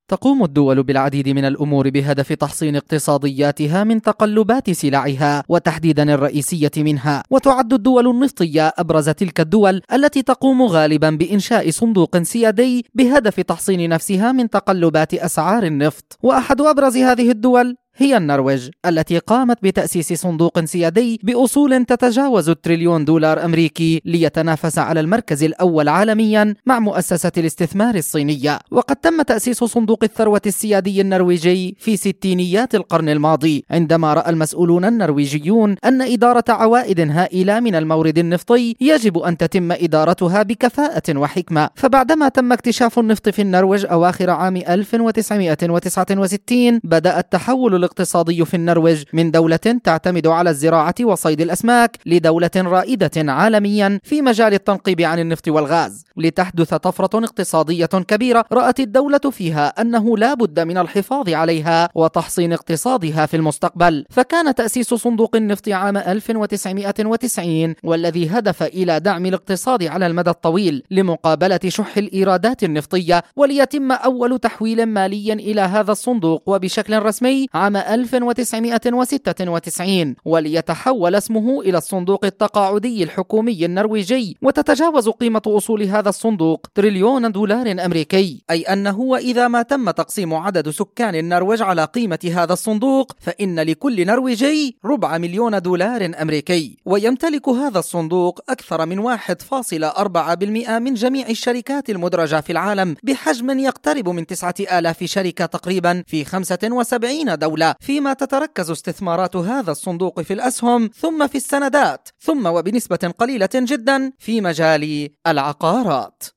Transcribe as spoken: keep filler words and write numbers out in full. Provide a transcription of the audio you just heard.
تقوم الدول بالعديد من الأمور بهدف تحصين اقتصادياتها من تقلبات سلعها وتحديدا الرئيسية منها، وتعد الدول النفطية أبرز تلك الدول التي تقوم غالبا بإنشاء صندوق سيادي بهدف تحصين نفسها من تقلبات أسعار النفط. وأحد أبرز هذه الدول هي النرويج التي قامت بتأسيس صندوق سيادي بأصول تتجاوز التريليون دولار أمريكي ليتنافس على المركز الأول عالميا مع مؤسسة الاستثمار الصينية. وقد تم تأسيس صندوق الثروة السيادي النرويجي في ستينيات القرن الماضي، عندما رأى المسؤولون النرويجيون أن إدارة عوائد هائلة من المورد النفطي يجب أن تتم إدارتها بكفاءة وحكمة. فبعدما تم اكتشاف النفط في النرويج أواخر عام ألف وتسعمائة وتسعة وستين، بدأ التحول الاقتصادي في النرويج من دولة تعتمد على الزراعة وصيد الأسماك لدولة رائدة عالميا في مجال التنقيب عن النفط والغاز. لتحدث طفرة اقتصادية كبيرة رأت الدولة فيها أنه لا بد من الحفاظ عليها وتحصين اقتصادها في المستقبل، فكان تأسيس صندوق النفط عام ألف وتسعمائة وتسعين والذي هدف إلى دعم الاقتصاد على المدى الطويل لمقابلة شح الإيرادات النفطية، وليتم أول تحويل مالي إلى هذا الصندوق وبشكل رسمي عام ألف وتسعمائة وستة وتسعين، وليتحول اسمه إلى الصندوق التقاعدي الحكومي النرويجي. وتتجاوز قيمة أصول هذا الصندوق تريليون دولار أمريكي، أي أنه وإذا ما تم تقسيم عدد سكان النرويج على قيمة هذا الصندوق فإن لكل نرويجي ربع مليون دولار أمريكي. ويمتلك هذا الصندوق أكثر من واحد فاصلة أربعة بالمئة من جميع الشركات المدرجة في العالم بحجم يقترب من تسعة آلاف شركة تقريبا في خمسة وسبعين دولة، فيما تتركز استثمارات هذا الصندوق في الأسهم ثم في السندات ثم وبنسبة قليلة جدا في مجال العقارات.